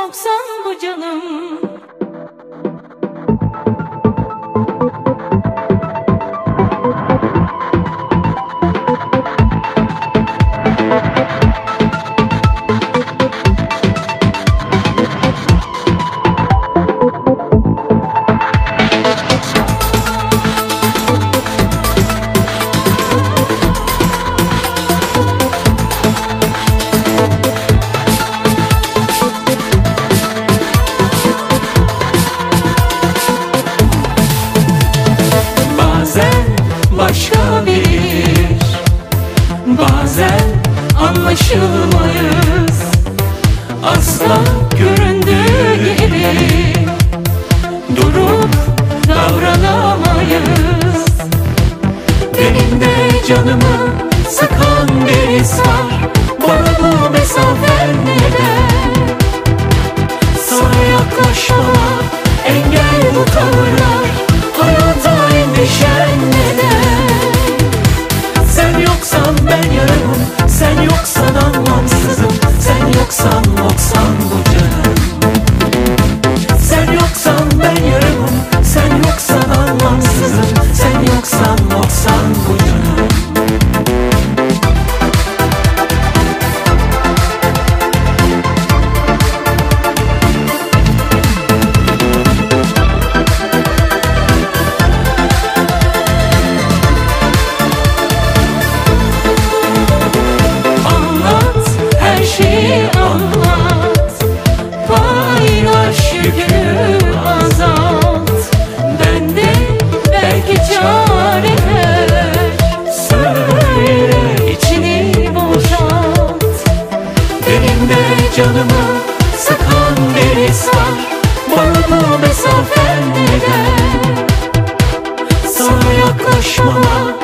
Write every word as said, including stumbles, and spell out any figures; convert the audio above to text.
noksan bu canım. Başka bir, bazen anlaşılmayız, asla göründüğü gibi durup davranamayız. Benim de canımı sıkan bir his var, bana bu mesafen neden? Sana yaklaşmama engel bu tavırlar, hayata endişen neden? Sen yoksan ben yarımım, sen yoksan anlamsızım, sen yoksan noksan bu canım. Sen yoksan ben yarımım, sen yoksan anlamsızım, sen yoksan noksan bu canım. Canımı sıkan bir his var, bana bu mesafen neden? Sana yaklaşmama